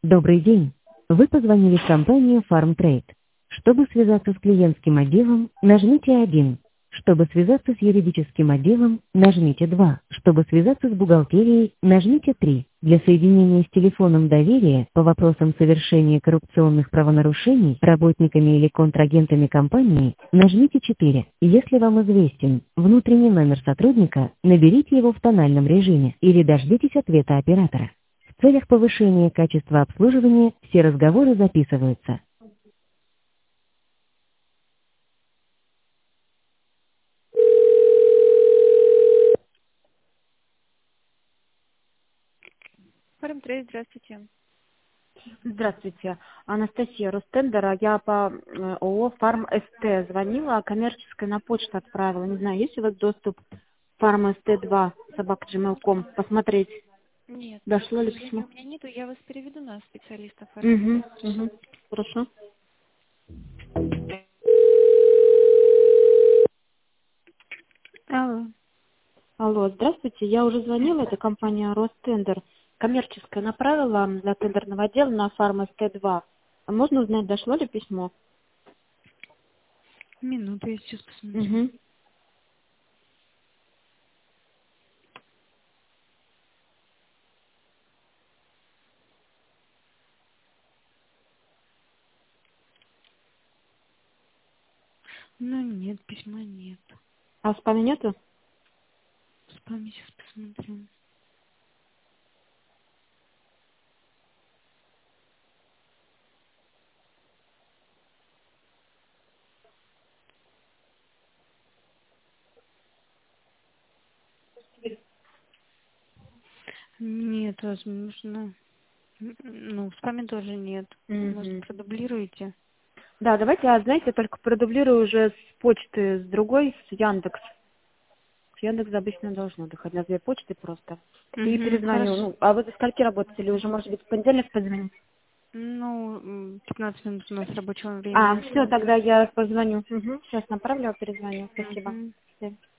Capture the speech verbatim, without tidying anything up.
Добрый день. Вы позвонили в компанию FarmTrade. Чтобы связаться с клиентским отделом, нажмите один. Чтобы связаться с юридическим отделом, нажмите два. Чтобы связаться с бухгалтерией, нажмите три. Для соединения с телефоном доверия по вопросам совершения коррупционных правонарушений работниками или контрагентами компании, нажмите четыре. Если вам известен внутренний номер сотрудника, наберите его в тональном режиме или дождитесь ответа оператора. В целях повышения качества обслуживания все разговоры записываются. Фармтрейд, здравствуйте. Здравствуйте, Анастасия Ростендера. Я по э, ООО «Фарм СТ» звонила, а коммерческое на почту отправила. Не знаю, есть у вас доступ фарм ст два собака джимейл точка ком посмотреть, Нет, к дошло ли сожалению, письмо? у меня нету. Я вас переведу на специалиста Угу, Фармтрейд. угу. Хорошо. Алло. Алло, здравствуйте. Я уже звонила, это компания Ростендер. Коммерческое направила для тендерного отдела на фарм ст два. А можно узнать, дошло ли письмо? Минуту, я сейчас посмотрю. Угу. Ну нет, письма нет. А в спаме нету? В спаме сейчас посмотрю. Нет, возможно. М, Ну, в спаме тоже нет. Может, Угу. продублируете? Да, давайте, а знаете, я только продублирую уже с почты, с другой, с Яндекс. С Яндекс обычно должно доходить на две почты просто. И Угу, перезвоню. хорошо. Ну, а вы до скольки работаете? Или уже, может быть, в понедельник позвонить? Ну, м, пятнадцать минут у нас рабочего А, времени все, осталось. тогда я позвоню. Угу. Сейчас направлю, а перезвоню. Спасибо. Угу. Всё.